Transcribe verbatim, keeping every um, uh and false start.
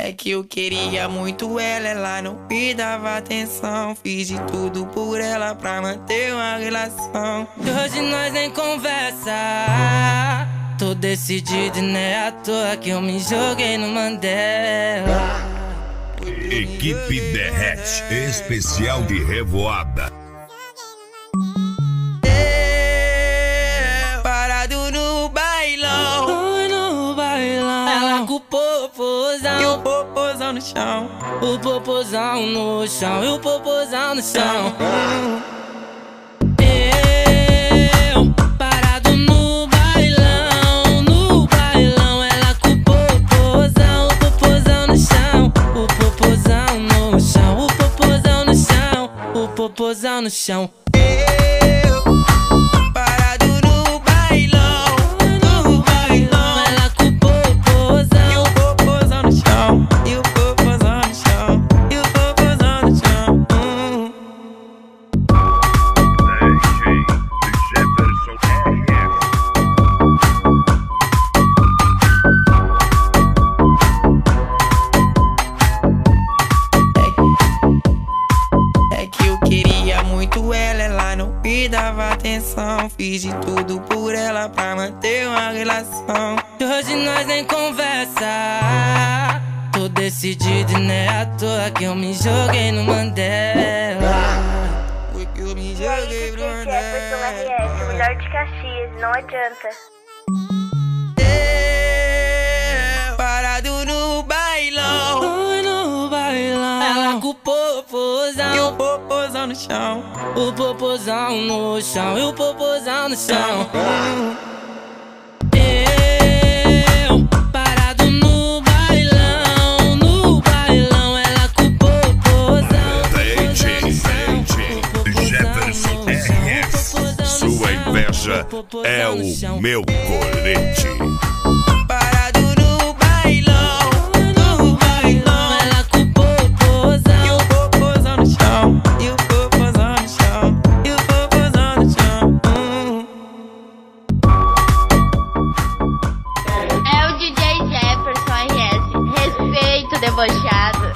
É que eu queria muito ela, ela não me dava atenção. Fiz de tudo por ela pra manter uma relação. E hoje nós nem conversa. Tô decidido e não é à toa que eu me joguei no Mandela. Equipe Derrete, especial de revoada. É, parado no bailão, Oi, no bailão. Ela com o popozão e o popozão no chão. O popozão no chão e o popozão no chão. Eu parado no bailão, no bailão. Ela com o popozão, o popozão no chão. O popozão no chão, o popozão no chão. O popozão no chão. Eu, parado no bailão, no bailão. Ela com o popozão E o popozão no chão, e o popozão no chão, e o popozão no chão. Hum. É que eu queria muito ela, ela não me dava atenção. Fiz de tudo por ela pra manter uma relação. E hoje nós nem conversa. Tô decidido e não é à toa que eu me joguei no Mandela. Foi que eu me E aí, joguei pro D J Jefferson R S, o melhor de Caxias, não adianta. É, parado no bailão, Oi, no bailão. Ela com o e o popozão, popozão no chão. o popozão no chão e o popozão no chão. Hum. Eu parado no bailão, no bailão. Ela com o popozão, D J, D J Jefferson R S. Sua inveja é o meu colete. Parado no bailão, no bailão. Ela com o E popozão, o popozão no chão, e o popozão no chão, e o popozão no chão. Hum. É o D J Jefferson R S, respeito, debochado.